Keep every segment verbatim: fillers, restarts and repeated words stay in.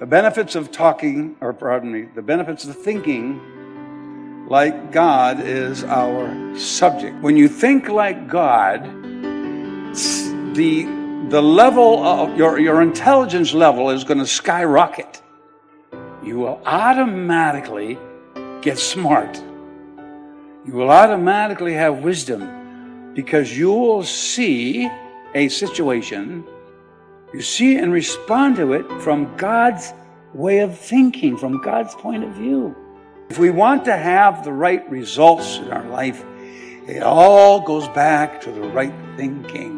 The benefits of talking, or pardon me, the benefits of thinking like God is our subject. When you think like God, the the level of your, your intelligence level is going to skyrocket. You will automatically get smart. You will automatically have wisdom because you will see a situation, you see and respond to it from God's way of thinking, from God's point of view. If we want to have the right results in our life, it all goes back to the right thinking.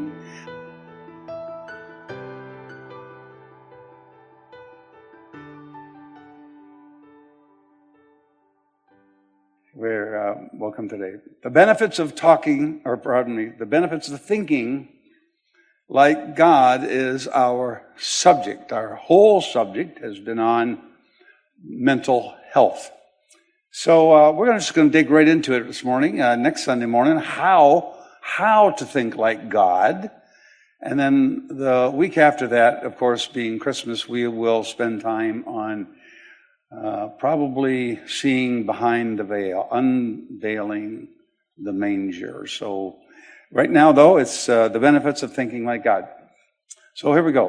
We're uh, welcome today. The benefits of talking, or pardon me, the benefits of thinking like God is our subject. Our whole subject has been on mental health. So uh, we're just going to dig right into it this morning, uh, next Sunday morning, how, how to think like God. And then the week after that, of course, being Christmas, we will spend time on uh, probably seeing behind the veil, unveiling the manger. So right now, though, it's uh, the benefits of thinking like God. So here we go.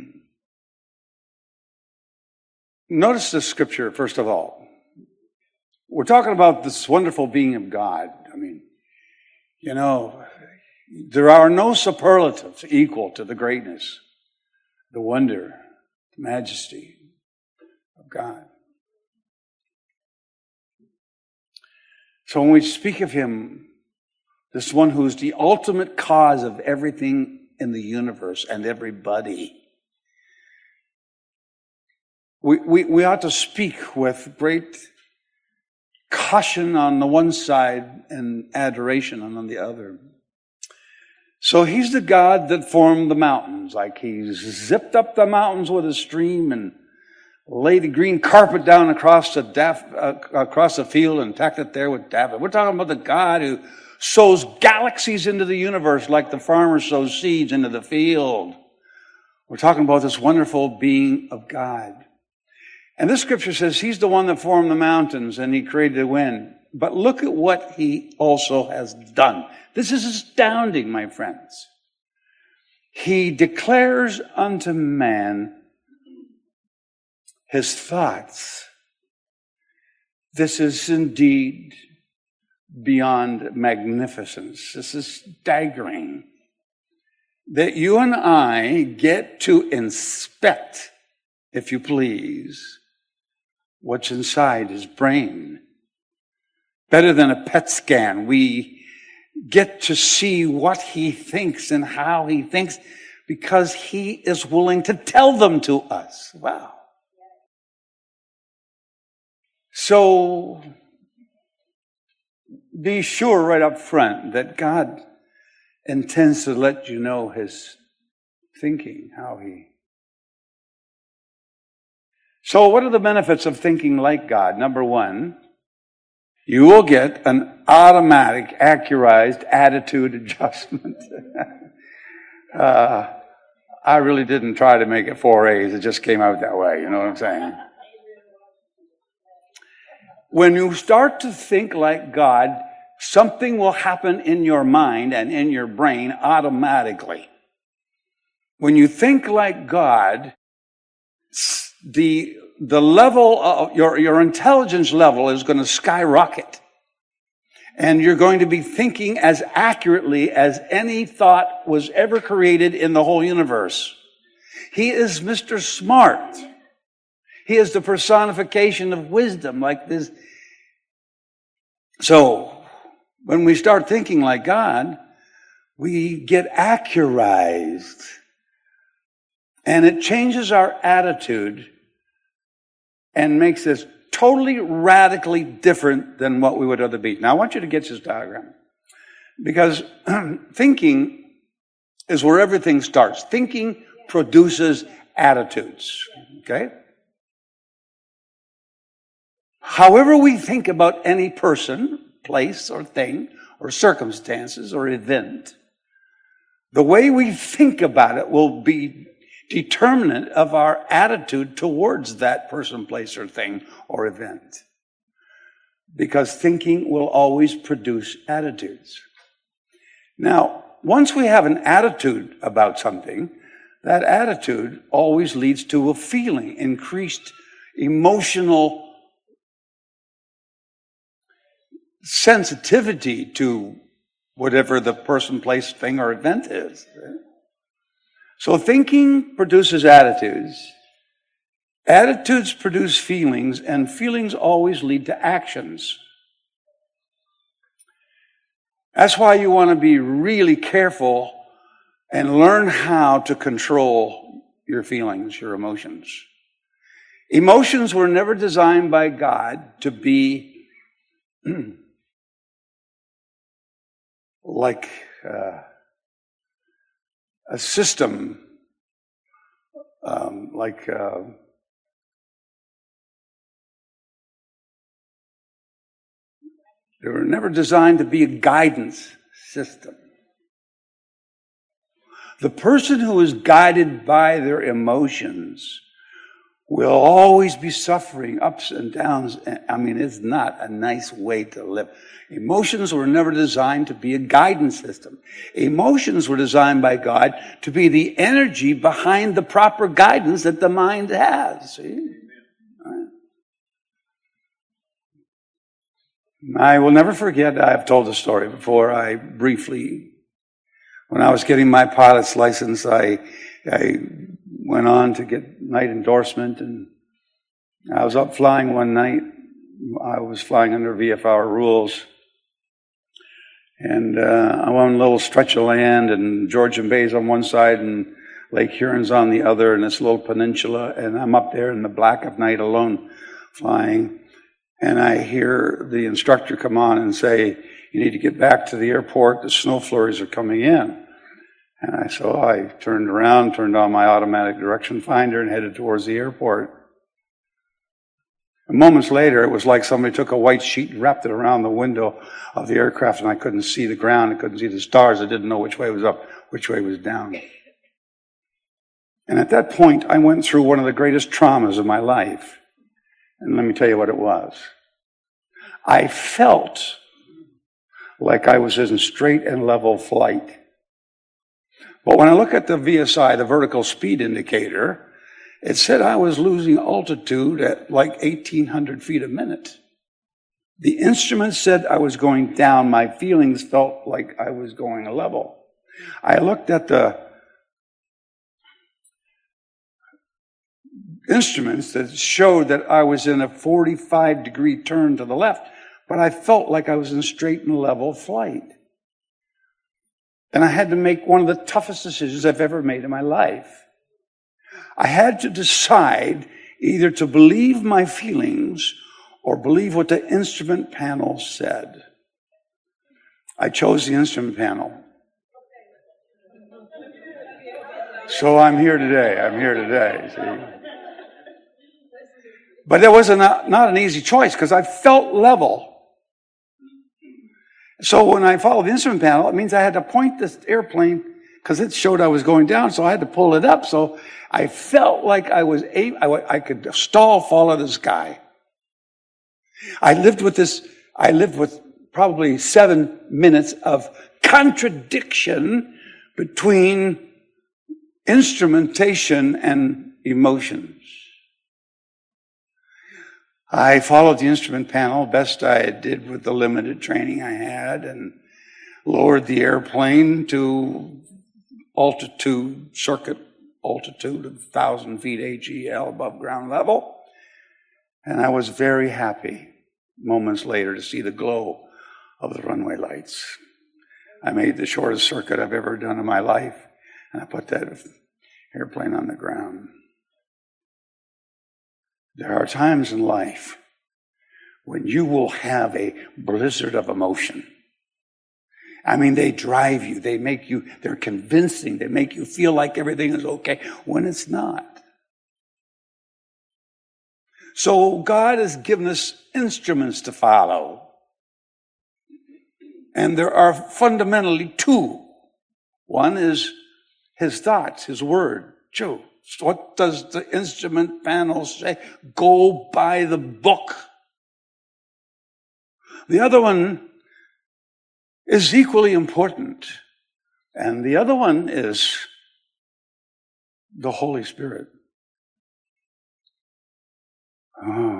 Notice the scripture, first of all. We're talking about this wonderful being of God. I mean, you know, there are no superlatives equal to the greatness, the wonder, the majesty of God. So when we speak of Him, this one who's the ultimate cause of everything in the universe and everybody, we, we, we ought to speak with great caution on the one side and adoration on the other. So He's the God that formed the mountains, like He zipped up the mountains with a stream and laid a green carpet down across the daff, uh, across the field and tacked it there with daffodils. We're talking about the God who sows galaxies into the universe like the farmer sows seeds into the field. We're talking about this wonderful being of God. And this scripture says He's the one that formed the mountains and He created the wind. But look at what He also has done. This is astounding, my friends. He declares unto man His thoughts. This is indeed beyond magnificence. This is staggering that you and I get to inspect, if you please, what's inside His brain. Better than a P E T scan, we get to see what He thinks and how He thinks because He is willing to tell them to us. Wow. So be sure right up front that God intends to let you know His thinking, how He. So what are the benefits of thinking like God? Number one, you will get an automatic, accurized attitude adjustment. uh, I really didn't try to make it four A's. It just came out that way. You know what I'm saying? When you start to think like God, something will happen in your mind and in your brain automatically. When you think like God, the the level of your, your intelligence level is going to skyrocket. And you're going to be thinking as accurately as any thought was ever created in the whole universe. He is Mister Smart. He is the personification of wisdom, like this. So, when we start thinking like God, we get accurized. And it changes our attitude and makes us totally, radically different than what we would other be. Now, I want you to get this diagram. Because thinking is where everything starts. Thinking produces attitudes. Okay? However we think about any person, place, or thing, or circumstances, or event, the way we think about it will be determinant of our attitude towards that person, place, or thing or event. Because thinking will always produce attitudes. Now, once we have an attitude about something, that attitude always leads to a feeling, increased emotional sensitivity to whatever the person, place, thing, or event is. So thinking produces attitudes. Attitudes produce feelings, and feelings always lead to actions. That's why you want to be really careful and learn how to control your feelings, your emotions. Emotions were never designed by God to be like uh, a system, um, like uh, they were never designed to be a guidance system. The person who is guided by their emotions will always be suffering ups and downs. I mean, it's not a nice way to live. Emotions were never designed to be a guidance system. Emotions were designed by God to be the energy behind the proper guidance that the mind has. See? I will never forget, I've told the story before, I briefly, when I was getting my pilot's license, I, I went on to get night endorsement, and I was up flying one night. I was flying under V F R rules, and uh, I'm on a little stretch of land, and Georgian Bay's on one side, and Lake Huron's on the other, and this little peninsula, and I'm up there in the black of night alone flying. And I hear the instructor come on and say, "You need to get back to the airport. The snow flurries are coming in." And I so I turned around, turned on my automatic direction finder, and headed towards the airport. And moments later, it was like somebody took a white sheet and wrapped it around the window of the aircraft, and I couldn't see the ground. I couldn't see the stars. I didn't know which way was up, which way was down. And at that point, I went through one of the greatest traumas of my life. And let me tell you what it was. I felt like I was in straight and level flight. But when I look at the V S I, the vertical speed indicator, it said I was losing altitude at like eighteen hundred feet a minute. The instrument said I was going down. My feelings felt like I was going a level. I looked at the instruments that showed that I was in a forty-five degree turn to the left, but I felt like I was in straight and level flight. And I had to make one of the toughest decisions I've ever made in my life. I had to decide either to believe my feelings or believe what the instrument panel said. I chose the instrument panel. So I'm here today. I'm here today, see. But it was a not, not an easy choice because I felt level. So when I followed the instrument panel, it means I had to point this airplane because it showed I was going down, so I had to pull it up. So I felt like I was able, I, I could stall fall out of the sky. I lived with this, I lived with probably seven minutes of contradiction between instrumentation and emotions. I followed the instrument panel best I did with the limited training I had and lowered the airplane to altitude, circuit altitude of one thousand feet A G L above ground level. And I was very happy moments later to see the glow of the runway lights. I made the shortest circuit I've ever done in my life, and I put that airplane on the ground. There are times in life when you will have a blizzard of emotion. I mean, they drive you. They make you, they're convincing. They make you feel like everything is okay when it's not. So God has given us instruments to follow. And there are fundamentally two. One is His thoughts, His word, two. What does the instrument panel say? Go by the book. The other one is equally important. And the other one is the Holy Spirit. Oh.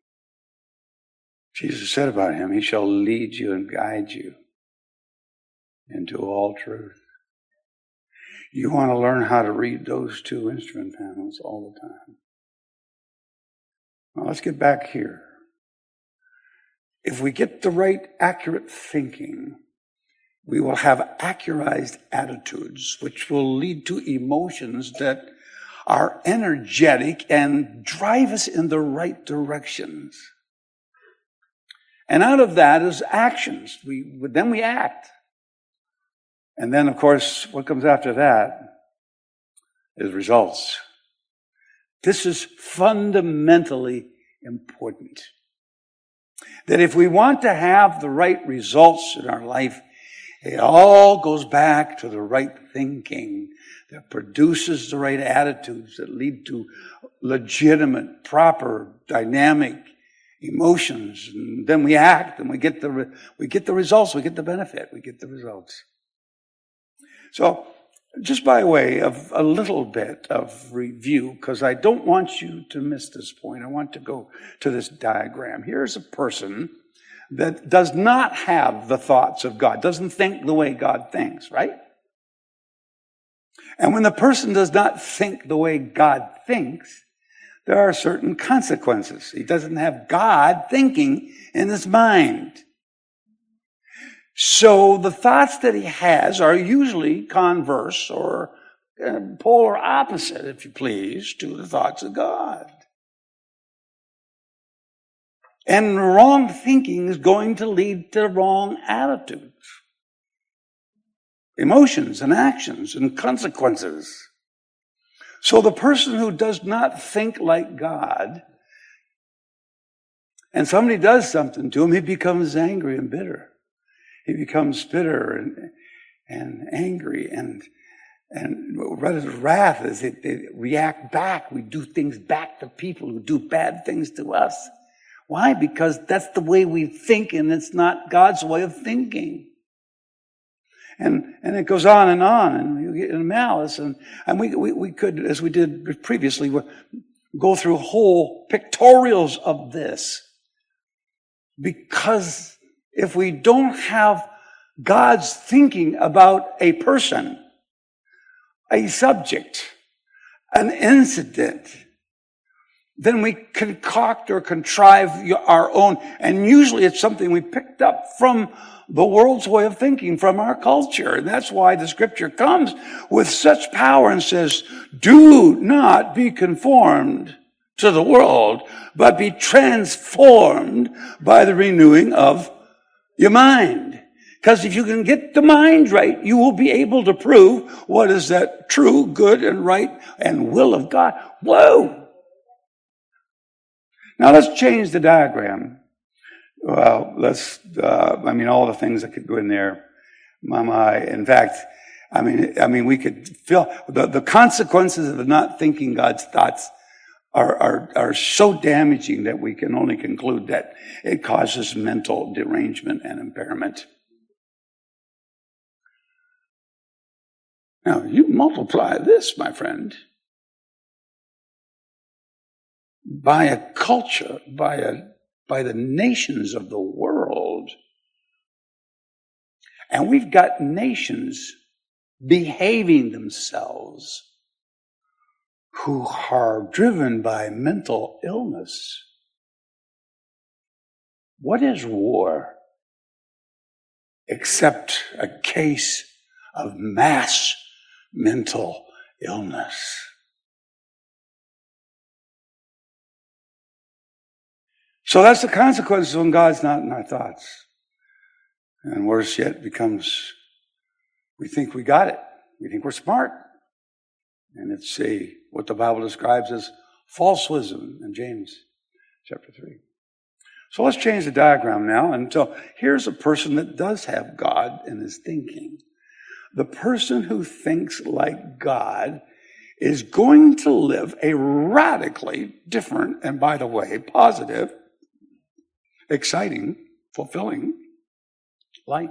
Jesus said about him, he shall lead you and guide you into all truth. You want to learn how to read those two instrument panels all the time. Now let's get back here. If we get the right, accurate thinking, we will have accurized attitudes, which will lead to emotions that are energetic and drive us in the right directions. And out of that is actions. We, then we act. And then, of course, what comes after that is results. This is fundamentally important. That if we want to have the right results in our life, it all goes back to the right thinking that produces the right attitudes that lead to legitimate, proper, dynamic emotions. And then we act and we get the, we get the results, we get the benefit, we get the results. So, just by way of a little bit of review, because I don't want you to miss this point, I want to go to this diagram. Here's a person that does not have the thoughts of God, doesn't think the way God thinks, right? And when the person does not think the way God thinks, there are certain consequences. He doesn't have God thinking in his mind. So the thoughts that he has are usually converse or uh, polar opposite, if you please, to the thoughts of God. And wrong thinking is going to lead to wrong attitudes, emotions and actions and consequences. So the person who does not think like God, and somebody does something to him, he becomes angry and bitter. He becomes bitter and, and angry, and and rather than wrath is they, they react back. We do things back to people who do bad things to us. Why? Because that's the way we think, and it's not God's way of thinking. And and it goes on and on, and you get in malice, and and we we, we could, as we did previously, go through whole pictorials of this, because if we don't have God's thinking about a person, a subject, an incident, then we concoct or contrive our own. And usually it's something we picked up from the world's way of thinking, from our culture. And that's why the scripture comes with such power and says, do not be conformed to the world, but be transformed by the renewing of your mind. Because if you can get the mind right, you will be able to prove what is that true, good, and right, and will of God. Whoa! Now let's change the diagram. Well, let's, uh, I mean, all the things that could go in there. My, my, in fact, I mean, I mean, we could feel the, the consequences of not thinking God's thoughts Are, are, are so damaging that we can only conclude that it causes mental derangement and impairment. Now, you multiply this, my friend, by a culture, by a, by the nations of the world. And we've got nations behaving themselves who are driven by mental illness. What is war except a case of mass mental illness? So that's the consequence when God's not in our thoughts. And worse yet, becomes, we think we got it. We think we're smart. And it's a, what the Bible describes as false wisdom in James chapter three. So let's change the diagram now. And so here's a person that does have God in his thinking. The person who thinks like God is going to live a radically different, and by the way, positive, exciting, fulfilling life.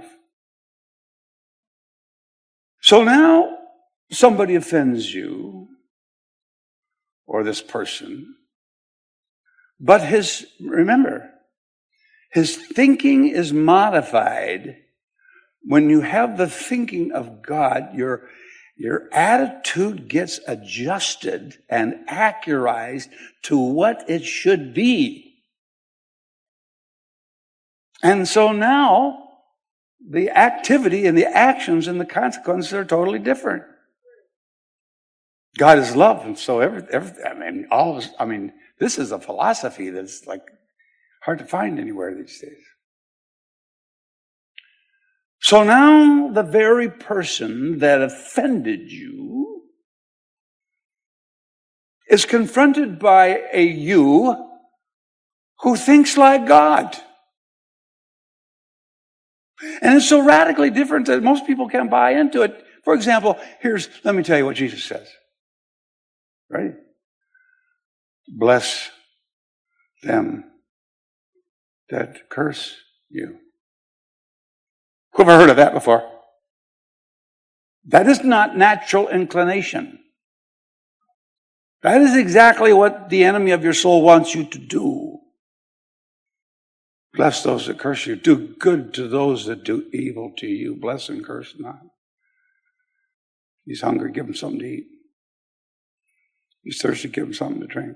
So now somebody offends you, or this person, but his, remember, his thinking is modified. When you have the thinking of God, your, your attitude gets adjusted and accurized to what it should be. And so now, the activity and the actions and the consequences are totally different. God is love, and so every, every I mean, all of us, I mean, this is a philosophy that's like hard to find anywhere these days. So now the very person that offended you is confronted by a you who thinks like God. And it's so radically different that most people can't buy into it. For example, here's, let me tell you what Jesus says. Right? Bless them that curse you. Who ever heard of that before? That is not natural inclination. That is exactly what the enemy of your soul wants you to do. Bless those that curse you. Do good to those that do evil to you. Bless and curse not. He's hungry, give him something to eat. He's thirsty, give him something to drink.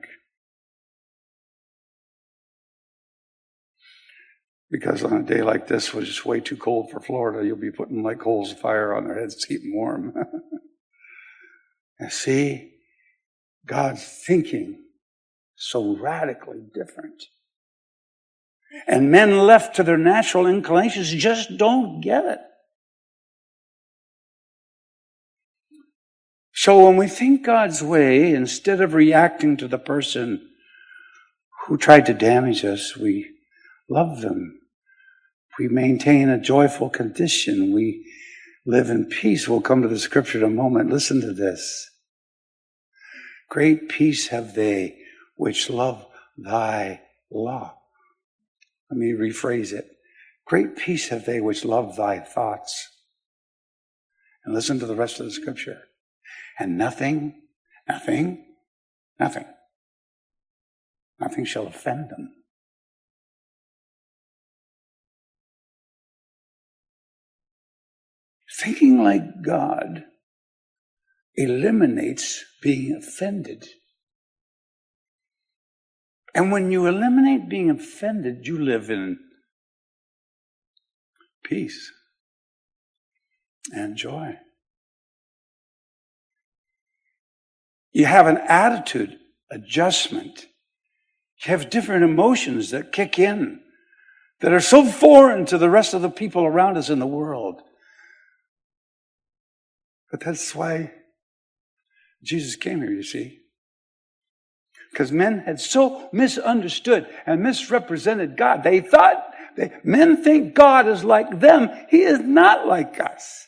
Because on a day like this, which is way too cold for Florida, you'll be putting like coals of fire on their heads to keep them warm. And see, God's thinking so radically different. And men left to their natural inclinations just don't get it. So when we think God's way, instead of reacting to the person who tried to damage us, we love them. We maintain a joyful condition. We live in peace. We'll come to the scripture in a moment. Listen to this. Great peace have they which love thy law. Let me rephrase it. Great peace have they which love thy thoughts. And listen to the rest of the scripture. And nothing, nothing, nothing, nothing shall offend them. Thinking like God eliminates being offended. And when you eliminate being offended, you live in peace and joy. You have an attitude adjustment. You have different emotions that kick in that are so foreign to the rest of the people around us in the world. But that's why Jesus came here, you see. Because men had so misunderstood and misrepresented God. They thought, they, men think God is like them. He is not like us.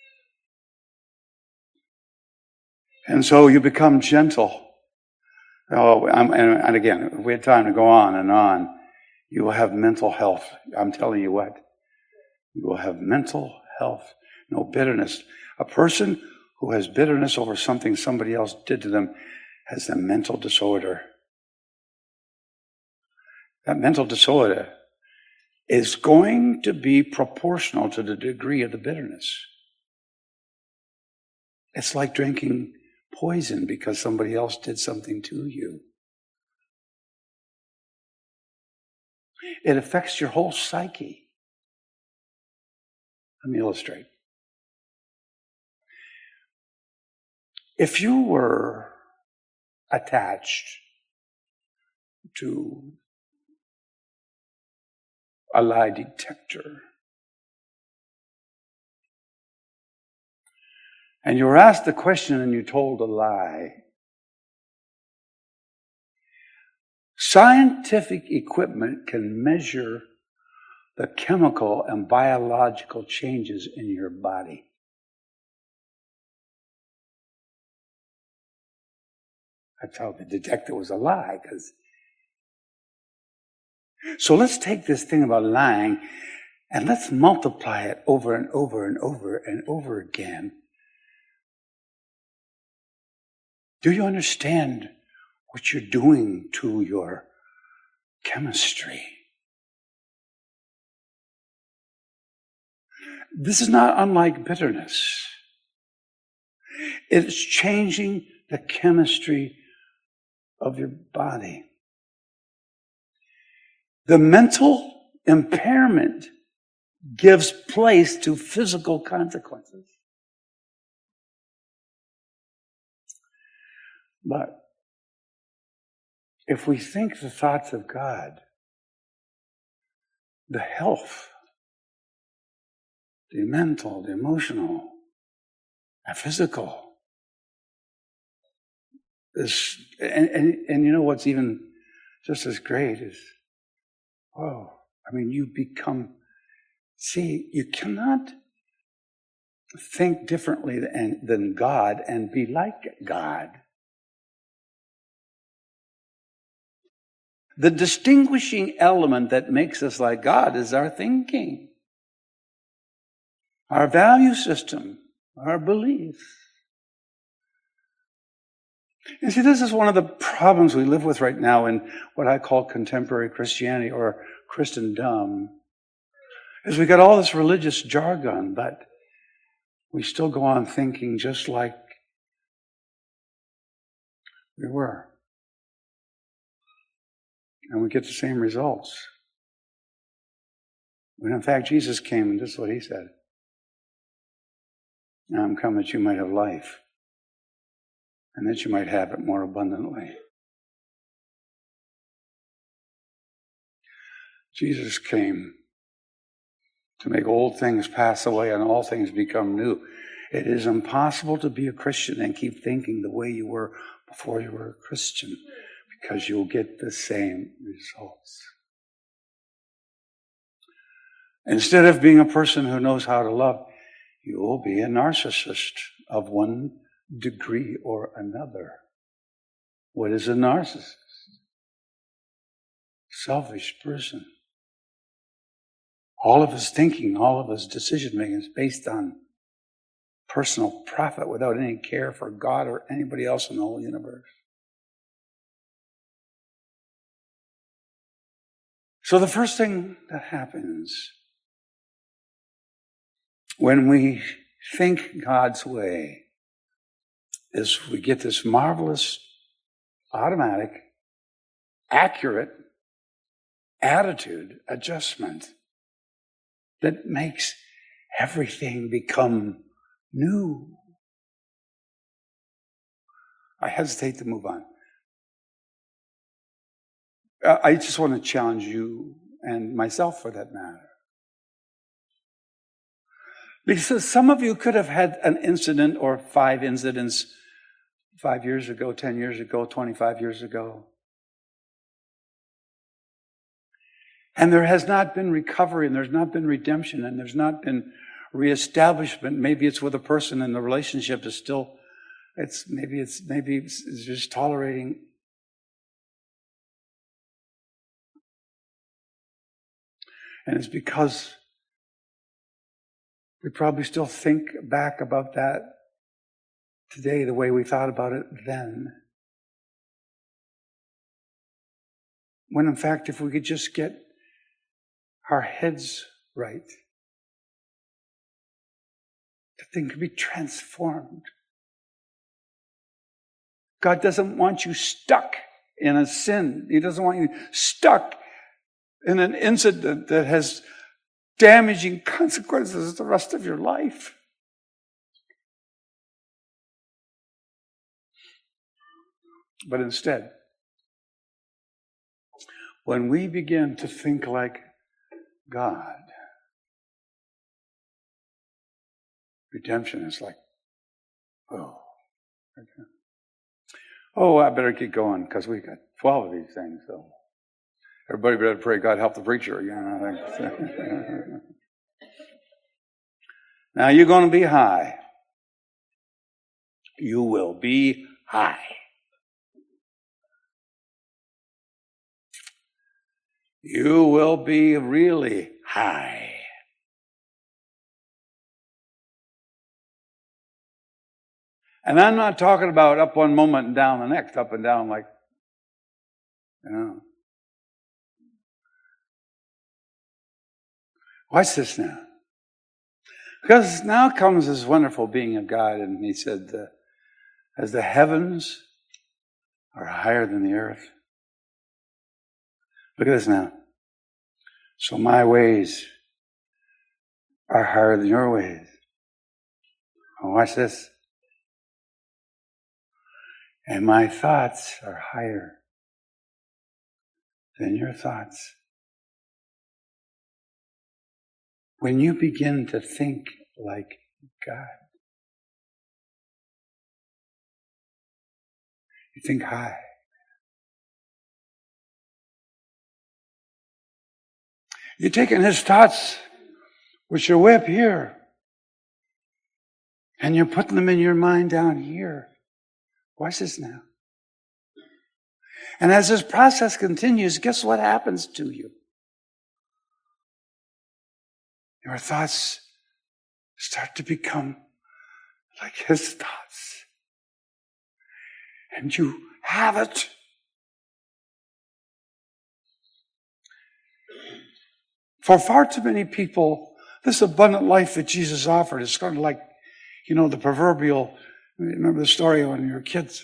And so you become gentle. Oh, I'm, and, and again, if we had time to go on and on, you will have mental health. I'm telling you what. You will have mental health. No bitterness. A person who has bitterness over something somebody else did to them has a mental disorder. That mental disorder is going to be proportional to the degree of the bitterness. It's like drinking poison because somebody else did something to you. It affects your whole psyche. Let me illustrate. If you were attached to a lie detector, and you were asked the question and you told a lie, scientific equipment can measure the chemical and biological changes in your body. That's how they detect it was a lie. Because So let's take this thing about lying and let's multiply it over and over and over and over again. Do you understand what you're doing to your chemistry? This is not unlike bitterness. It's changing the chemistry of your body. The mental impairment gives place to physical consequences. But if we think the thoughts of God, the health, the mental, the emotional, the physical, is, and, and, and you know what's even just as great is, oh, I mean, you become, see, you cannot think differently than, than God and be like God. The distinguishing element that makes us like God is our thinking, our value system, our beliefs. And see, this is one of the problems we live with right now in what I call contemporary Christianity or Christendom, is we got all this religious jargon, but we still go on thinking just like we were. And we get the same results. When in fact Jesus came and this is what he said. Now I'm come that you might have life, and that you might have it more abundantly. Jesus came to make old things pass away and all things become new. It is impossible to be a Christian and keep thinking the way you were before you were a Christian, because you'll get the same results. Instead of being a person who knows how to love, you will be a narcissist of one degree or another. What is a narcissist? Selfish person. All of his thinking, all of his decision making is based on personal profit without any care for God or anybody else in the whole universe. So the first thing that happens when we think God's way is we get this marvelous, automatic, accurate attitude adjustment that makes everything become new. I hesitate to move on. I just want to challenge you and myself for that matter. Because some of you could have had an incident or five incidents five years ago, ten years ago, twenty-five years ago. And there has not been recovery, and there's not been redemption, and there's not been reestablishment. Maybe it's with a person and the relationship is still, it's maybe it's maybe it's just tolerating. And it's because we probably still think back about that today the way we thought about it then. When in fact, if we could just get our heads right, the thing could be transformed. God doesn't want you stuck in a sin. He doesn't want you stuck in an incident that has damaging consequences the rest of your life. But instead, when we begin to think like God, redemption is like, oh, okay. Oh, I better keep going because we got twelve of these things. So everybody better pray God help the preacher. You know, I think. Now you're going to be high. You will be high. you will be really high. And I'm not talking about up one moment and down the next, up and down like, you know. Watch this now. Because now comes this wonderful being of God, and he said, uh, as the heavens are higher than the earth. Look at this now. So my ways are higher than your ways. Oh, watch this. And my thoughts are higher than your thoughts. When you begin to think like God, you think high. You're taking his thoughts, which are way up here, and you're putting them in your mind down here. Watch this now. And as this process continues, guess what happens to you? Your thoughts start to become like his thoughts. And you have it. For far too many people, this abundant life that Jesus offered is sort of like, you know, the proverbial, remember the story when you were kids?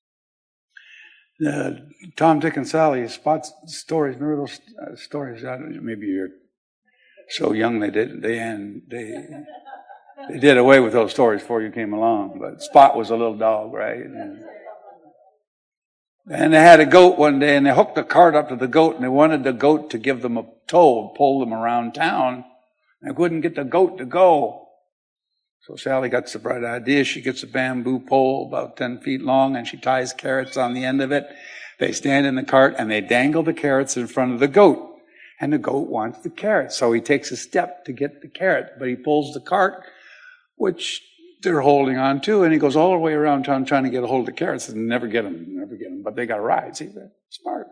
The Tom, Dick, and Sally, Spot stories, remember those uh, stories? I don't know, maybe you're so young they did they and they they did away with those stories before you came along. But Spot was a little dog, right? And, and they had a goat one day, and they hooked a cart up to the goat, and they wanted the goat to give them a tow, pull them around town. They couldn't get the goat to go. So Sally got the bright idea. She gets a bamboo pole about ten feet long, and she ties carrots on the end of it. They stand in the cart, and they dangle the carrots in front of the goat. And the goat wants the carrot. So he takes a step to get the carrot, but he pulls the cart, which they're holding on to, and he goes all the way around town trying to get a hold of the carrots and never get them, never get them. But they got a ride. See, they're smart.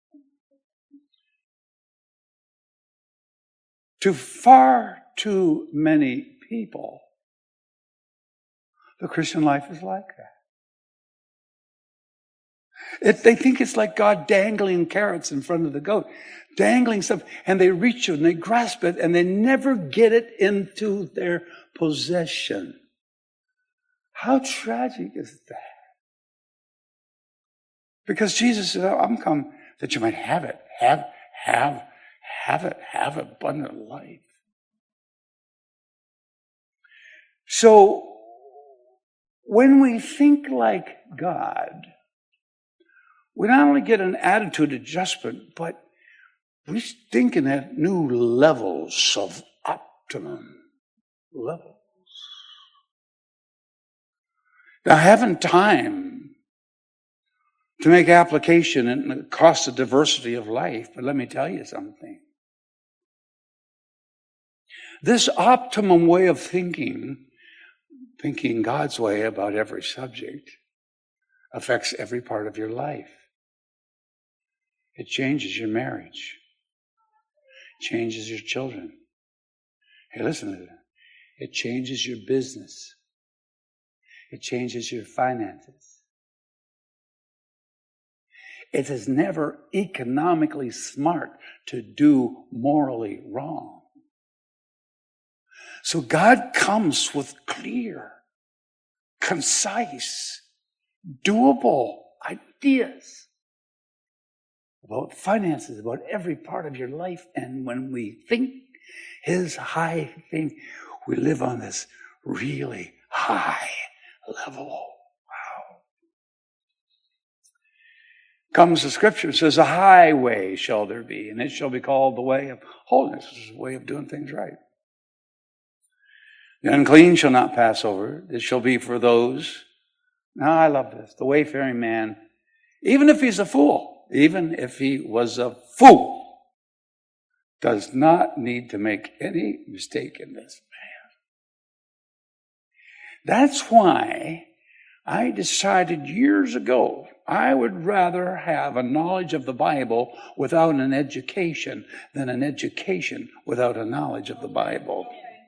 To far too many people, the Christian life is like that. It, they think it's like God dangling carrots in front of the goat, dangling stuff, and they reach it and they grasp it and they never get it into their possession. How tragic is that? Because Jesus said, I'm come that you might have it, have, have, have it, have abundant life. So, when we think like God, we not only get an attitude adjustment, but we're thinking at new levels of optimum levels. Now, having time to make application and the cost of diversity of life, but let me tell you something. This optimum way of thinking, thinking God's way about every subject, affects every part of your life. It changes your marriage. It changes your children. Hey, listen to that. It changes your business. It changes your finances. It is never economically smart to do morally wrong. So God comes with clear, concise, doable ideas about finances, about every part of your life. And when we think his high thing, we live on this really high level. Wow. Comes the scripture, says, a highway shall there be, and it shall be called the way of holiness. This is a way of doing things right. The unclean shall not pass over. This shall be for those. Now, I love this. The wayfaring man, even if he's a fool, even if he was a fool, does not need to make any mistake in this man. That's why I decided years ago I would rather have a knowledge of the Bible without an education than an education without a knowledge of the Bible.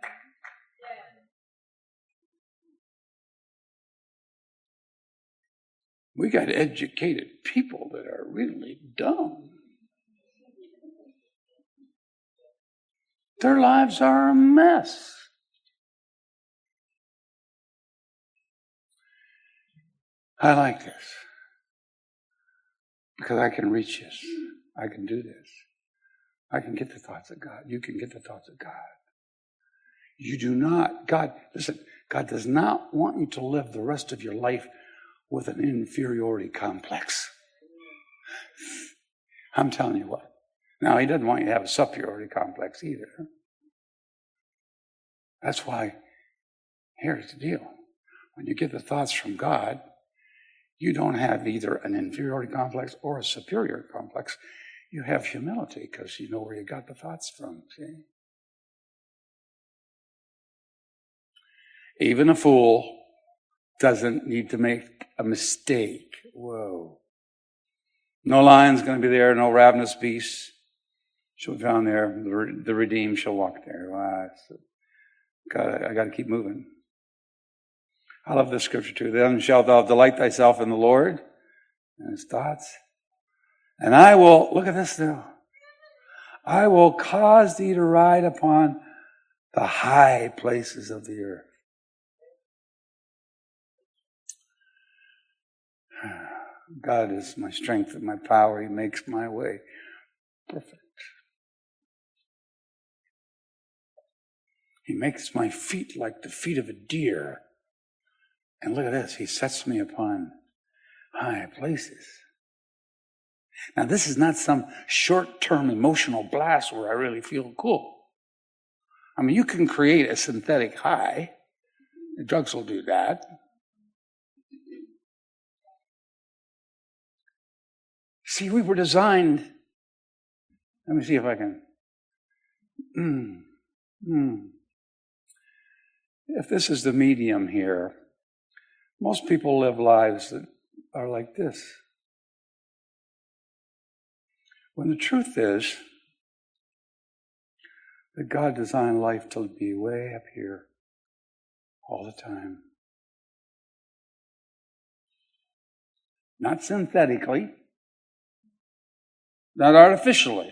We got educated people that are really dumb. Their lives are a mess. I like this because I can reach this. I can do this. I can get the thoughts of God. You can get the thoughts of God. You do not, God, listen, God does not want you to live the rest of your life with an inferiority complex. I'm telling you what. Now, he doesn't want you to have a superiority complex either. That's why, here's the deal. When you get the thoughts from God, you don't have either an inferiority complex or a superior complex. You have humility because you know where you got the thoughts from. See? Even a fool doesn't need to make a mistake. Whoa. No lion's going to be there, no ravenous beast shall be found there. The, the redeemed shall walk there. Wow, God, I got to keep moving. I love this scripture too. Then shalt thou delight thyself in the Lord and his thoughts. And I will, look at this now. I will cause thee to ride upon the high places of the earth. God is my strength and my power. He makes my way perfect. He makes my feet like the feet of a deer. And look at this. He sets me upon high places. Now, this is not some short-term emotional blast where I really feel cool. I mean, you can create a synthetic high. The drugs will do that. See, we were designed. Let me see if I can. Mm, mm. If this is the medium here, most people live lives that are like this. When the truth is that God designed life to be way up here all the time. Not synthetically, not artificially,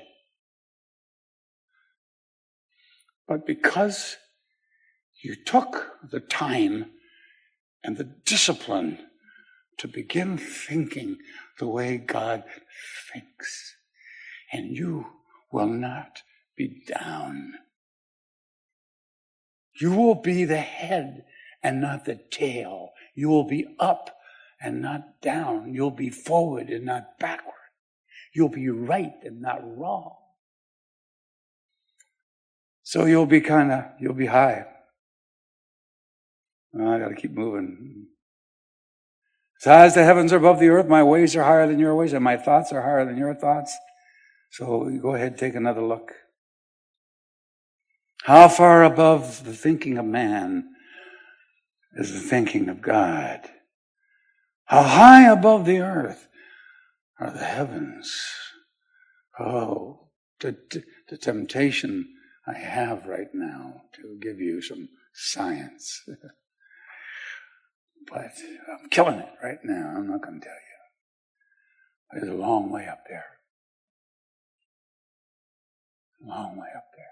but because you took the time and the discipline to begin thinking the way God thinks. And you will not be down. You will be the head and not the tail. You will be up and not down. You'll be forward and not backward. You'll be right and not wrong. So you'll be kind of, you'll be high. Oh, I got to keep moving. As high as the heavens are above the earth, my ways are higher than your ways, and my thoughts are higher than your thoughts. So go ahead and take another look. How far above the thinking of man is the thinking of God? How high above the earth are the heavens? Oh, the, the temptation I have right now to give you some science. But I'm killing it right now. I'm not going to tell you. There's a long way up there. A long way up there.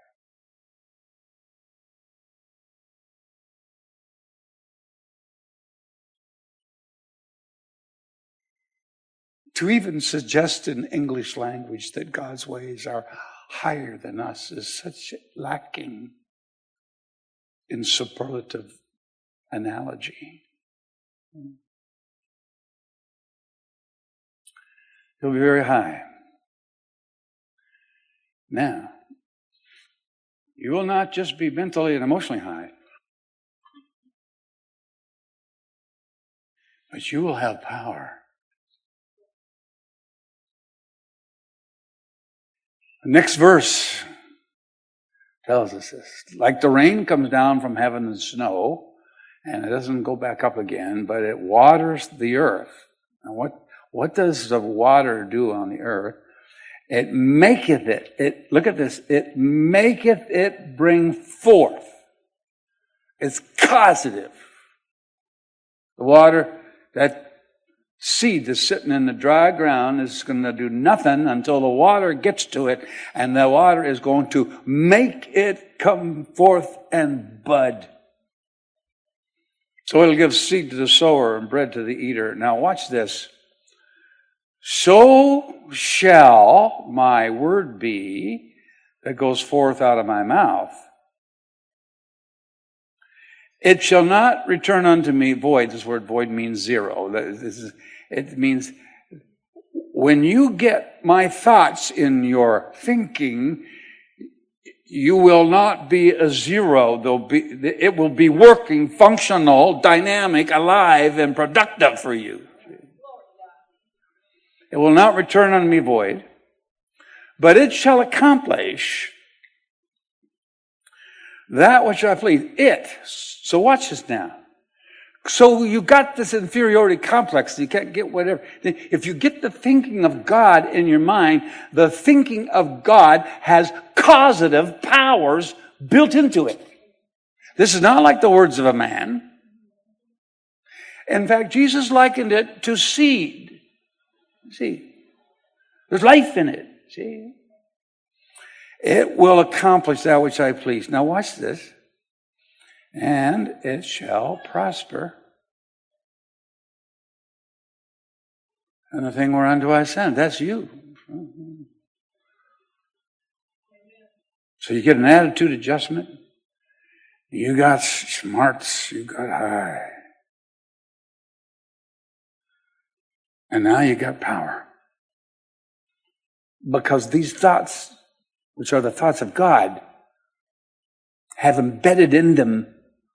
To even suggest in English language that God's ways are higher than us is such lacking in superlative analogy. He'll be very high. Now, you will not just be mentally and emotionally high, but you will have power. The next verse tells us this. Like the rain comes down from heaven and snow, and it doesn't go back up again, but it waters the earth. And what, what does the water do on the earth? It maketh it, it, look at this, it maketh it bring forth. It's causative. The water, that seed that's sitting in the dry ground is going to do nothing until the water gets to it, and the water is going to make it come forth and bud. So it'll give seed to the sower and bread to the eater. Now watch this. So shall my word be that goes forth out of my mouth. It shall not return unto me void. This word void means zero. This is, it means when you get my thoughts in your thinking, you will not be a zero. They'll be, it will be working, functional, dynamic, alive, and productive for you. It will not return unto me void, but it shall accomplish that which I please. It. So watch this now. So you got this inferiority complex. You can't get whatever. If you get the thinking of God in your mind, the thinking of God has causative powers built into it. This is not like the words of a man. In fact, Jesus likened it to seed. See, there's life in it. See, it will accomplish that which I please. Now watch this. And it shall prosper. And the thing whereunto I send, that's you. So you get an attitude adjustment. You got smarts. You got high. And now you got power. Because these thoughts, which are the thoughts of God, have embedded in them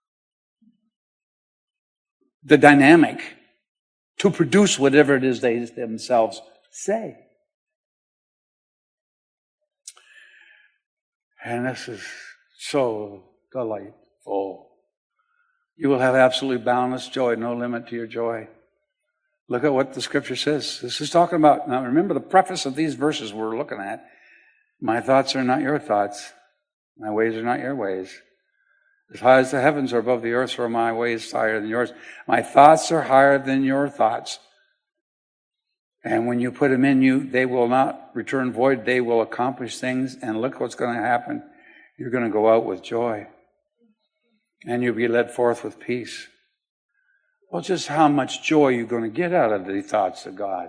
the dynamic to produce whatever it is they themselves say. And this is so delightful. You will have absolutely boundless joy, no limit to your joy. Look at what the scripture says. This is talking about, now remember the preface of these verses we're looking at. My thoughts are not your thoughts. My ways are not your ways. As high as the heavens are above the earth, so are my ways higher than yours. My thoughts are higher than your thoughts. And when you put them in you, they will not return void. They will accomplish things. And look what's going to happen. You're going to go out with joy. And you'll be led forth with peace. Well, just how much joy you're going to get out of the thoughts of God.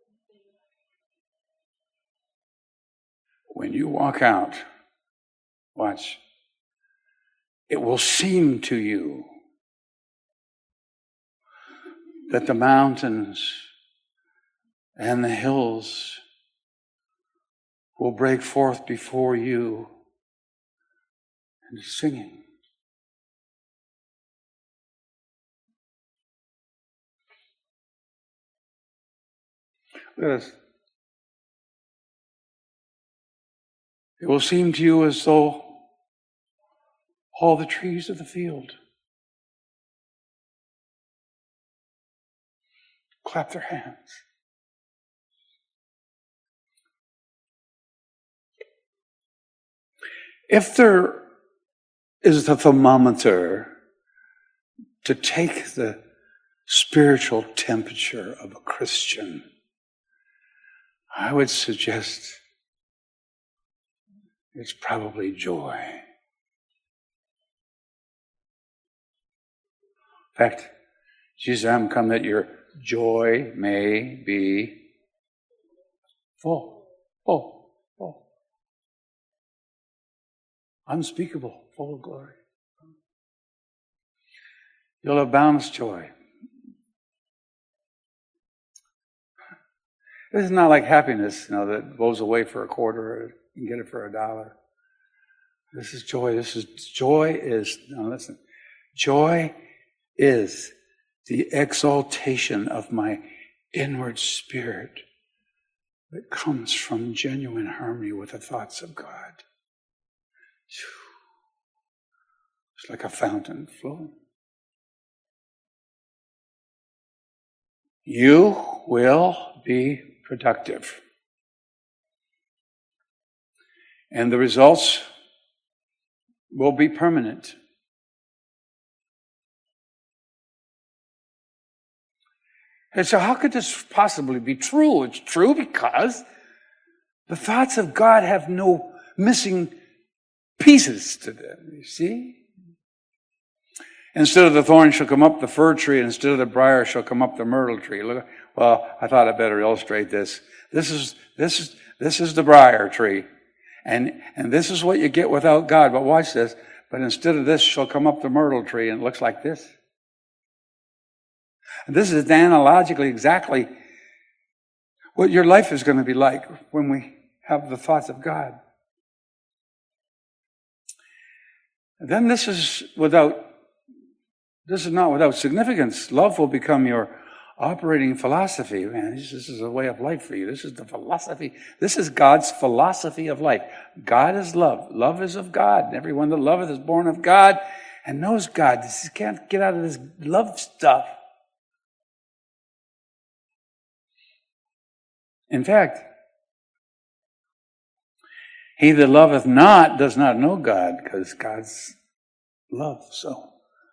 When you walk out, watch, it will seem to you that the mountains and the hills will break forth before you and singing. Look at this. It will seem to you as though all the trees of the field clap their hands. If there is the thermometer to take the spiritual temperature of a Christian, I would suggest it's probably joy. In fact, Jesus, I'm come that your joy may be full, full, full. Unspeakable, full of glory. You'll have boundless joy. This is not like happiness, you know, that goes away for a quarter. You can get it for a dollar. This is joy. This is joy is, now listen, joy is the exaltation of my inward spirit that comes from genuine harmony with the thoughts of God. It's like a fountain flowing. you will be productive. And the results will be permanent. And so how could this possibly be true? It's true because the thoughts of God have no missing pieces to them, you see? Instead of the thorn shall come up the fir tree, and instead of the briar shall come up the myrtle tree. Look, well, I thought I'd better illustrate this. This is, this is, this is the briar tree. And, and this is what you get without God. But watch this. But instead of this shall come up the myrtle tree, and it looks like this. And this is analogically exactly what your life is going to be like when we have the thoughts of God. And then this is without, this is not without significance. Love will become your operating philosophy. Man, this is a way of life for you. This is the philosophy. This is God's philosophy of life. God is love. Love is of God. And everyone that loveth is born of God and knows God. This can't get out of this love stuff. In fact, he that loveth not does not know God, because God's love. So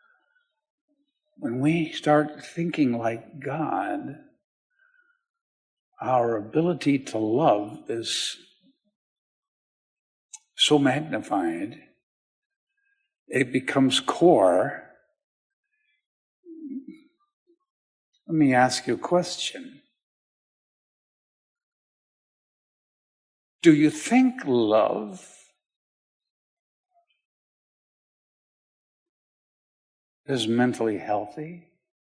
when we start thinking like God, our ability to love is so magnified, it becomes core. Let me ask you a question. Do you think love is mentally healthy?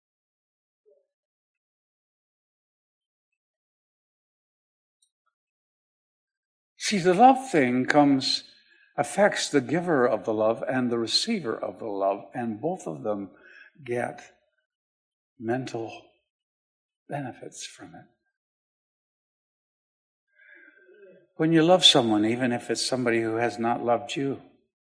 See, the love thing comes, affects the giver of the love and the receiver of the love, and both of them get mental benefits from it. When you love someone, even if it's somebody who has not loved you.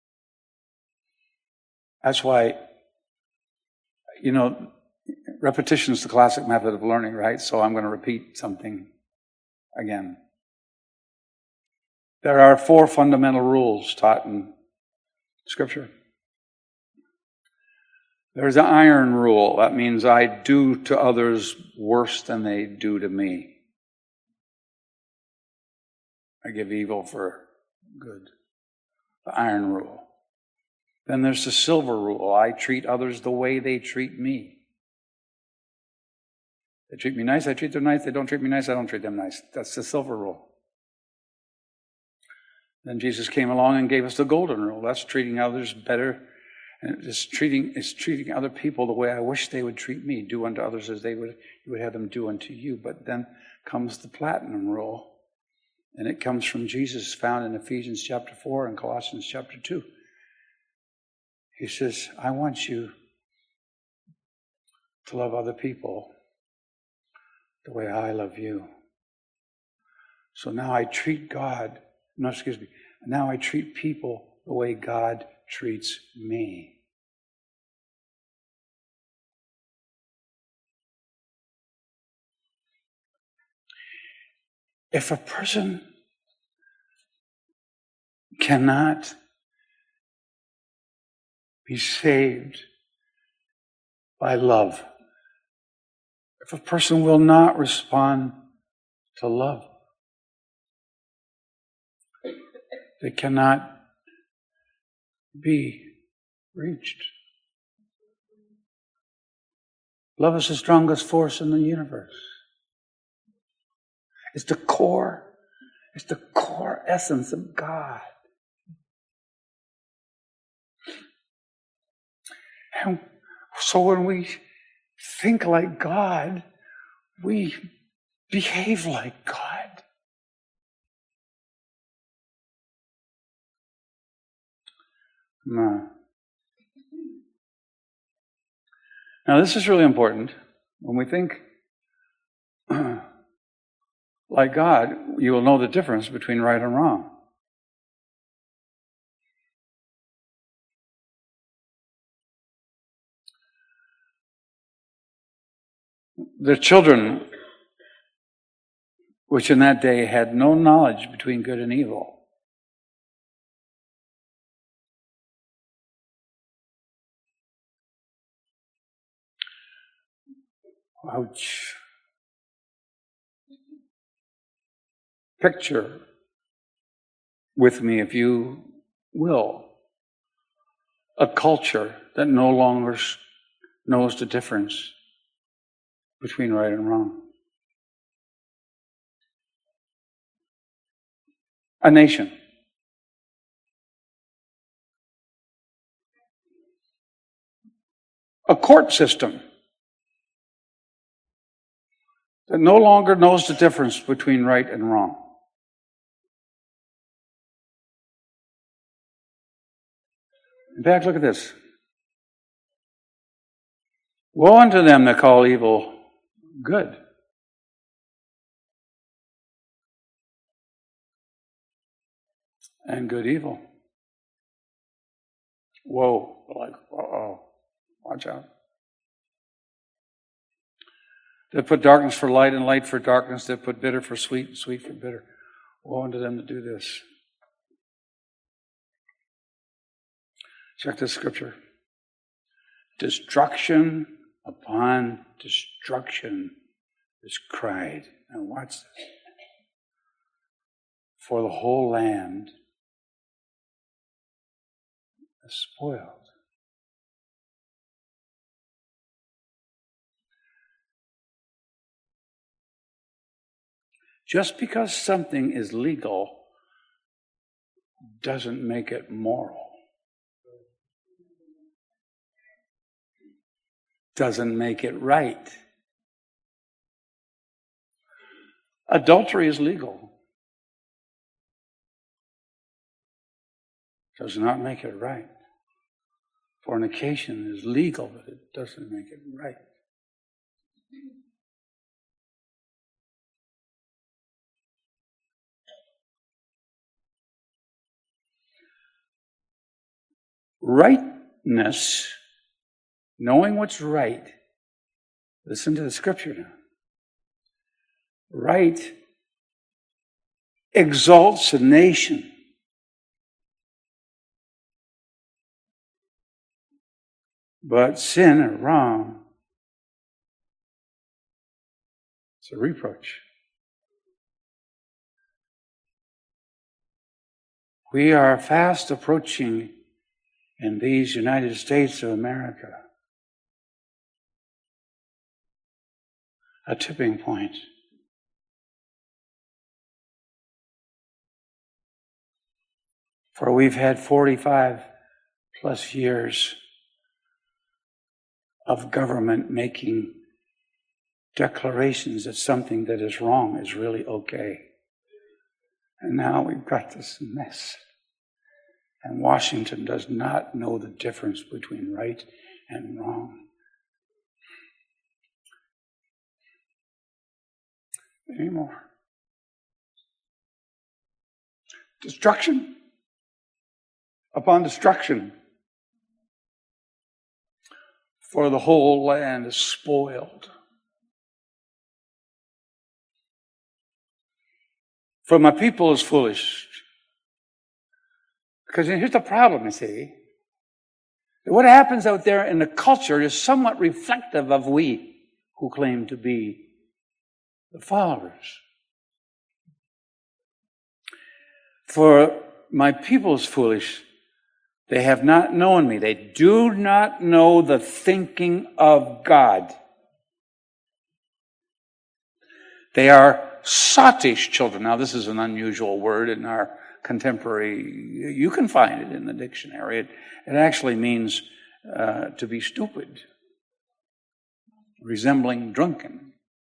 That's why, you know, repetition is the classic method of learning, right? So I'm going to repeat something again. There are four fundamental rules taught in Scripture. There's the iron rule. That means I do to others worse than they do to me. I give evil for good. The iron rule. Then there's the silver rule. I treat others the way they treat me. They treat me nice, I treat them nice. They don't treat me nice, I don't treat them nice. That's the silver rule. Then Jesus came along and gave us the golden rule. That's treating others better. And it's treating, it's treating other people the way I wish they would treat me. Do unto others as they would, you would have them do unto you. But then comes the platinum rule. And it comes from Jesus, found in Ephesians chapter four and Colossians chapter two. He says, I want you to love other people the way I love you. So now I treat God, no, excuse me, now I treat people the way God treats me. If a person cannot be saved by love, if a person will not respond to love, they cannot be reached. Love is the strongest force in the universe. It's the core, it's the core essence of God. And so when we think like God, we behave like God. No. Now this is really important. When we think like God, you will know the difference between right and wrong. The children, which in that day had no knowledge between good and evil. Ouch. Picture with me, if you will, a culture that no longer knows the difference between right and wrong. A nation. A court system that no longer knows the difference between right and wrong. In fact, look at this. Woe unto them that call evil good, and good evil. Whoa, like, uh-oh, watch out. They put darkness for light and light for darkness. They put bitter for sweet and sweet for bitter. Woe unto them that do this. Check this scripture. Destruction upon destruction is cried. Now watch this. For the whole land is spoiled. Just because something is legal doesn't make it moral. Doesn't make it right. Adultery is legal. Does not make it right. Fornication is legal, but it doesn't make it right. Rightness, knowing what's right, listen to the scripture now. Right exalts a nation. But sin or wrong, it's a reproach. We are fast approaching in these United States of America a tipping point. For we've had forty-five plus years of government making declarations that something that is wrong is really okay. And now we've got this mess. And Washington does not know the difference between right and wrong anymore. Destruction upon destruction. For the whole land is spoiled. For my people is foolish. Because here's the problem, you see. What happens out there in the culture is somewhat reflective of we who claim to be the followers. For my people is foolish. They have not known me. They do not know the thinking of God. They are sottish children. Now, this is an unusual word in our contemporary. You can find it in the dictionary. It, it actually means uh, to be stupid, resembling drunken.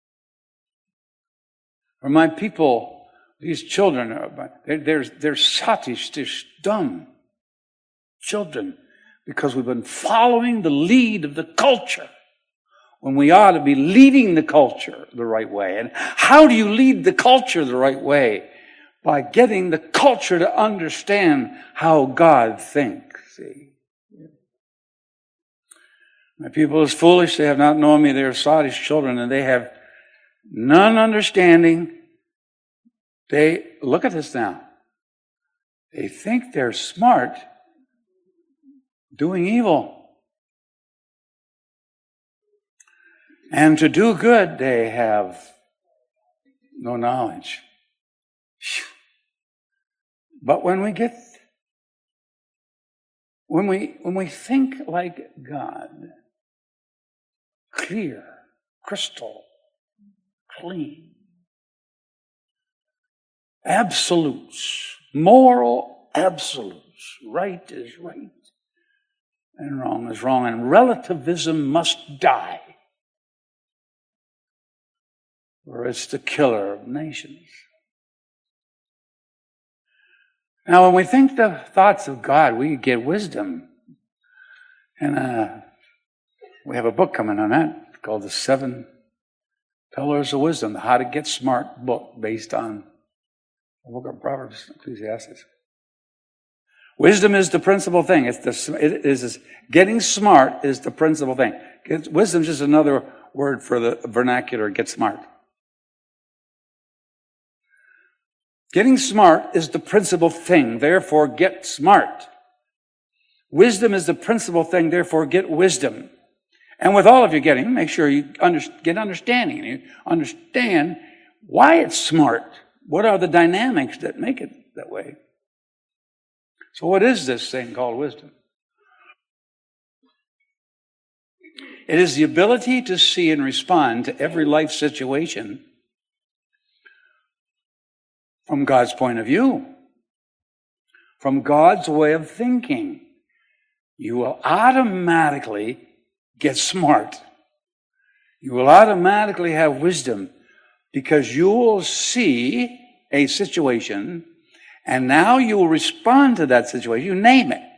For my people, these children, are, they're, they're, they're sottish, they're dumb children, because we've been following the lead of the culture when we ought to be leading the culture the right way. And how do you lead the culture the right way? By getting the culture to understand how God thinks. See? My people is foolish, they have not known me, they are sottish children, and they have none understanding. They, look at this now. They think they're smart doing evil. And to do good, they have no knowledge. But when we get, when we, when we think like God, clear, crystal, clean, absolutes, moral absolutes, right is right, and wrong is wrong, and relativism must die, or it's the killer of nations. Now, when we think the thoughts of God, we get wisdom. And uh, we have a book coming on that called The Seven Pillars of Wisdom, the How to Get Smart book based on the book of Proverbs, Ecclesiastes. Wisdom is the principal thing. It's the, it is, getting smart is the principal thing. Wisdom is just another word for the vernacular, get smart. Getting smart is the principal thing, therefore get smart. Wisdom is the principal thing, therefore get wisdom. And with all of you getting, make sure you under, get understanding. You understand why it's smart. What are the dynamics that make it that way? So what is this thing called wisdom? It is the ability to see and respond to every life situation from God's point of view, from God's way of thinking. You will automatically get smart. You will automatically have wisdom because you will see a situation and now you will respond to that situation. You name it.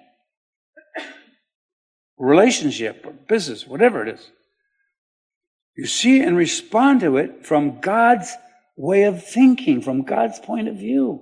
Relationship or business, whatever it is. You see and respond to it from God's way of thinking, from God's point of view.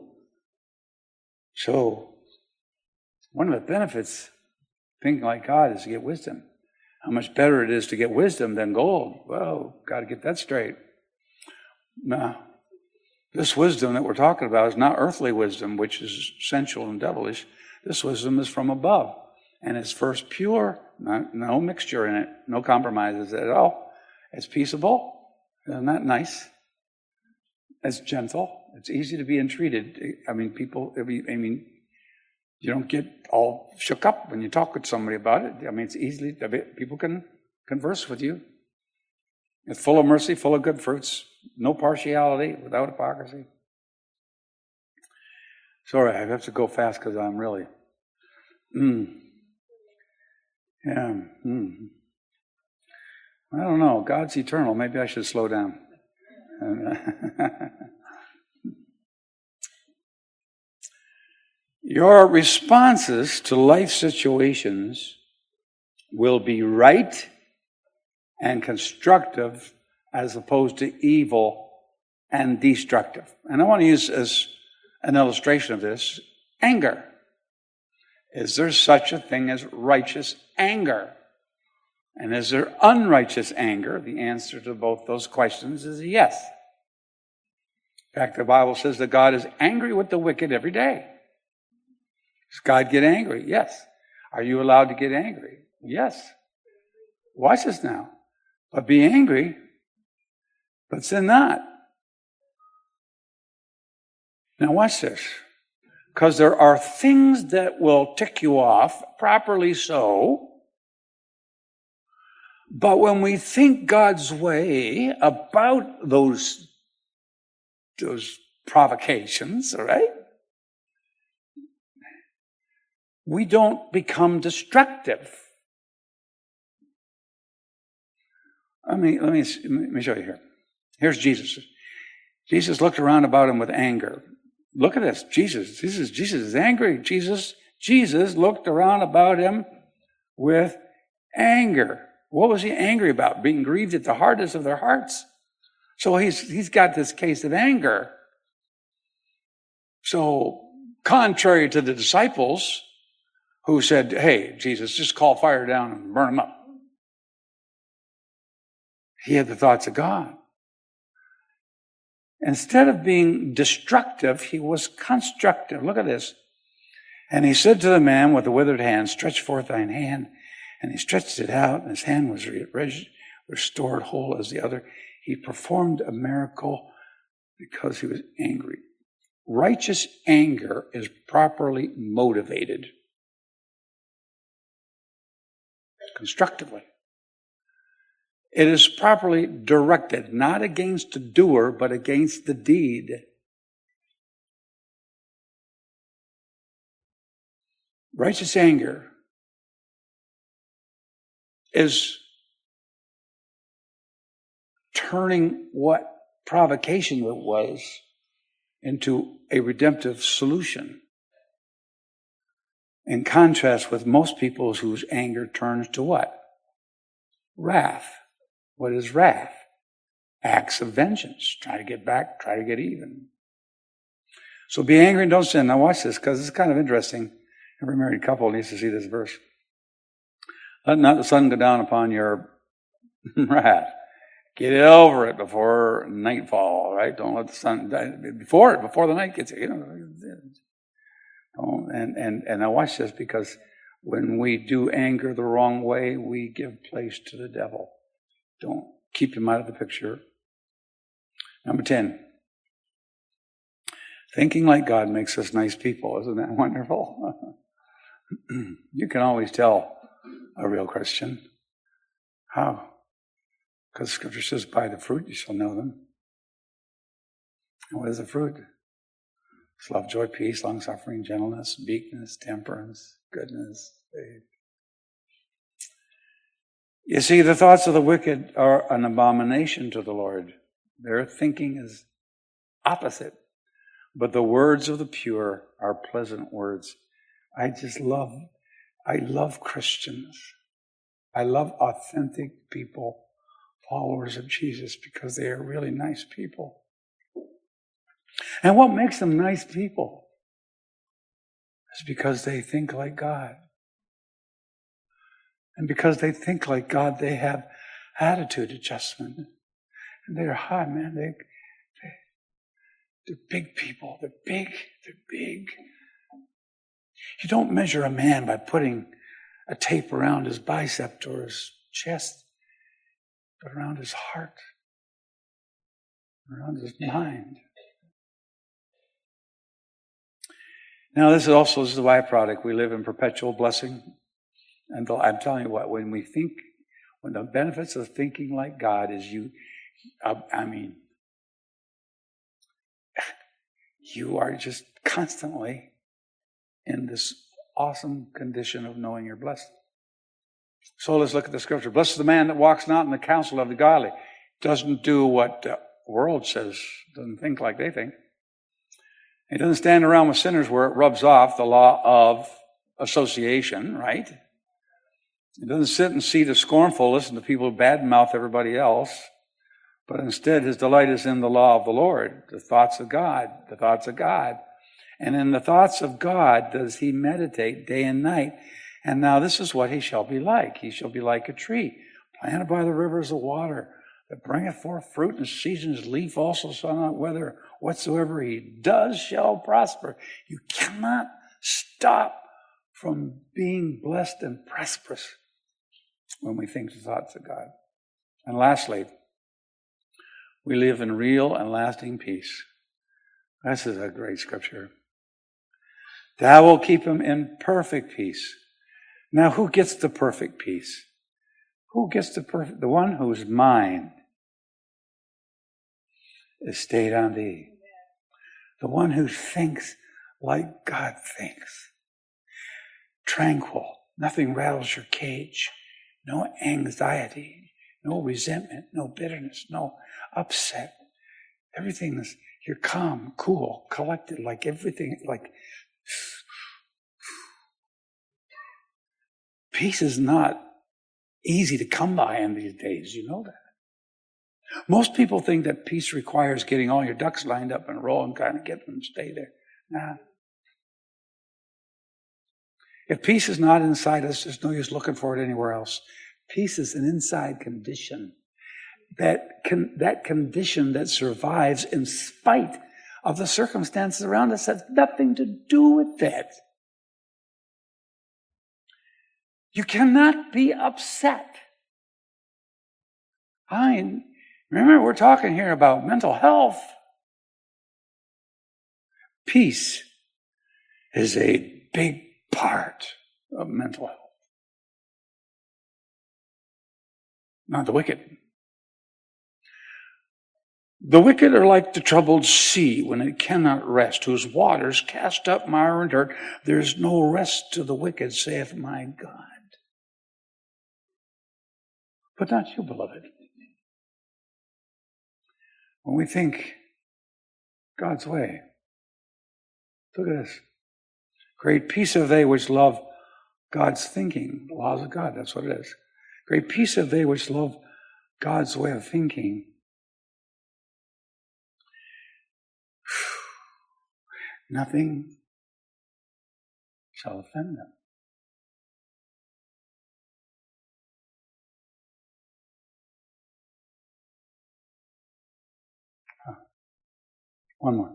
So, one of the benefits of thinking like God is to get wisdom. How much better it is to get wisdom than gold. Well, got to get that straight. Now, this wisdom that we're talking about is not earthly wisdom, which is sensual and devilish. This wisdom is from above. And it's first pure, not, no mixture in it, no compromises at all. It's peaceable. Isn't that nice? It's gentle. It's easy to be entreated. I mean, people, I mean, you don't get all shook up when you talk with somebody about it. I mean, it's easily, people can converse with you. It's full of mercy, full of good fruits, no partiality, without hypocrisy. Sorry, I have to go fast because I'm really, mm, yeah, mm. I don't know. God's eternal. Maybe I should slow down. Your responses to life situations will be right and constructive as opposed to evil and destructive. And I want to use as an illustration of this, anger. Is there such a thing as righteous anger? And is there unrighteous anger? The answer to both those questions is yes. In fact, the Bible says that God is angry with the wicked every day. Does God get angry? Yes. Are you allowed to get angry? Yes. Watch this now. But be angry, but sin not. Now watch this. Because there are things that will tick you off, properly so. But when we think God's way about those, those provocations, all right, we don't become destructive. Let me, let me, let me show you here. Here's Jesus. Jesus looked around about him with anger. Look at this. Jesus. This is, Jesus is angry. Jesus, Jesus looked around about him with anger. What was he angry about? Being grieved at the hardness of their hearts. So he's, he's got this case of anger. So, contrary to the disciples who said, hey, Jesus, just call fire down and burn them up. He had the thoughts of God. Instead of being destructive, he was constructive. Look at this. And he said to the man with the withered hand, stretch forth thine hand. And he stretched it out, and his hand was restored whole as the other. He performed a miracle because he was angry. Righteous anger is properly motivated constructively. It is properly directed, not against the doer, but against the deed. Righteous anger is turning what provocation it was into a redemptive solution. In contrast with most people whose anger turns to what? Wrath. What is wrath? Acts of vengeance. Try to get back, try to get even. So be angry and don't sin. Now watch this, because it's kind of interesting. Every married couple needs to see this verse. Let not the sun go down upon your wrath. Get over it before nightfall, right? Don't let the sun, before it, before the night gets here. You know, and, and, and now watch this, because when we do anger the wrong way, we give place to the devil. Don't keep him out of the picture. Number ten. Thinking like God makes us nice people. Isn't that wonderful? You can always tell a real Christian. How? Because Scripture says, by the fruit you shall know them. And what is the fruit? It's love, joy, peace, long-suffering, gentleness, meekness, temperance, goodness, faith. You see, the thoughts of the wicked are an abomination to the Lord. Their thinking is opposite. But the words of the pure are pleasant words. I just love, I love Christians. I love authentic people, followers of Jesus, because they are really nice people. And what makes them nice people is because they think like God. And because they think like God, they have attitude adjustment. And they're high, man. They, they, they're big people. They're big. They're big. You don't measure a man by putting a tape around his bicep or his chest, but around his heart, around his mind. Now, this is also this is a byproduct. We live in perpetual blessing. And I'm telling you what, when we think, when the benefits of thinking like God is you, I mean, you are just constantly in this awesome condition of knowing you're blessed. So let's look at the scripture. Blessed is the man that walks not in the counsel of the godly. Doesn't do what the world says, doesn't think like they think. He doesn't stand around with sinners where it rubs off the law of association, right? He doesn't sit in seat of scornful, listen to people badmouth everybody else. But instead, his delight is in the law of the Lord, the thoughts of God, the thoughts of God. And in the thoughts of God does he meditate day and night. And now this is what he shall be like. He shall be like a tree planted by the rivers of water that bringeth forth fruit in season. His leaf also shall not wither. Whatsoever he does shall prosper. You cannot stop from being blessed and prosperous when we think the thoughts of God. And lastly, we live in real and lasting peace. This is a great scripture. Thou wilt keep him in perfect peace. Now, who gets the perfect peace? Who gets the perfect? The one whose mind is stayed on thee. The one who thinks like God thinks. Tranquil. Nothing rattles your cage. No anxiety. No resentment. No bitterness. No upset. Everything is, you're calm, cool, collected, like everything, like peace is not easy to come by in these days. You know that. Most people think that peace requires getting all your ducks lined up in a row and kind of get them to stay there. Nah. If peace is not inside us, there's no use looking for it anywhere else. Peace is an inside condition. that con- that condition that survives in spite of the circumstances around us has nothing to do with that. You cannot be upset. I mean, remember, we're talking here about mental health. Peace is a big part of mental health. Not the wicked. The wicked are like the troubled sea when it cannot rest, whose waters cast up mire and dirt. There is no rest to the wicked, saith my God. But not you, beloved. When we think God's way, look at this. Great peace have they which love God's thinking, the laws of God, that's what it is. Great peace have they which love God's way of thinking. Nothing shall offend them. Huh. One more.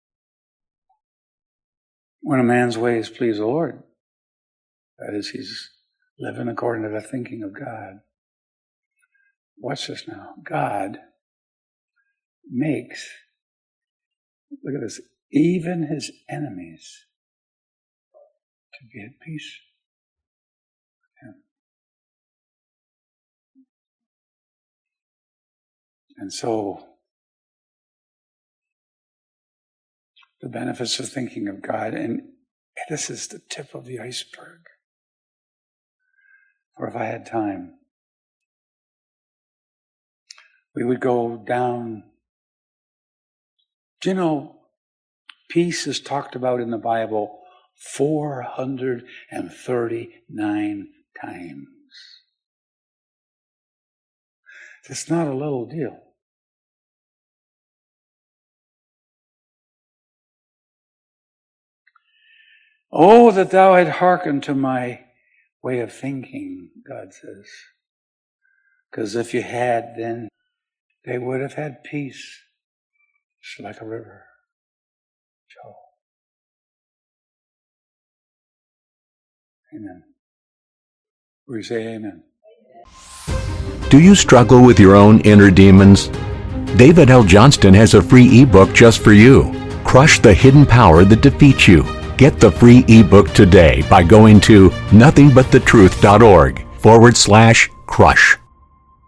When a man's ways please the Lord, that is, he's living according to the thinking of God. Watch this now. God makes, look at this, even his enemies to be at peace with him. And so, the benefits of thinking of God, and this is the tip of the iceberg. Or if I had time, we would go down. Do you know, peace is talked about in the Bible four hundred thirty-nine times. It's not a little deal. Oh, that thou had hearkened to my way of thinking, God says. Because if you had, then they would have had peace. It's like a river. Joe. Amen. We say amen. Do you struggle with your own inner demons? David L. Johnston has a free ebook just for you. Crush the Hidden Power That Defeats You. Get the free ebook today by going to nothingbutthetruth.org forward slash crush.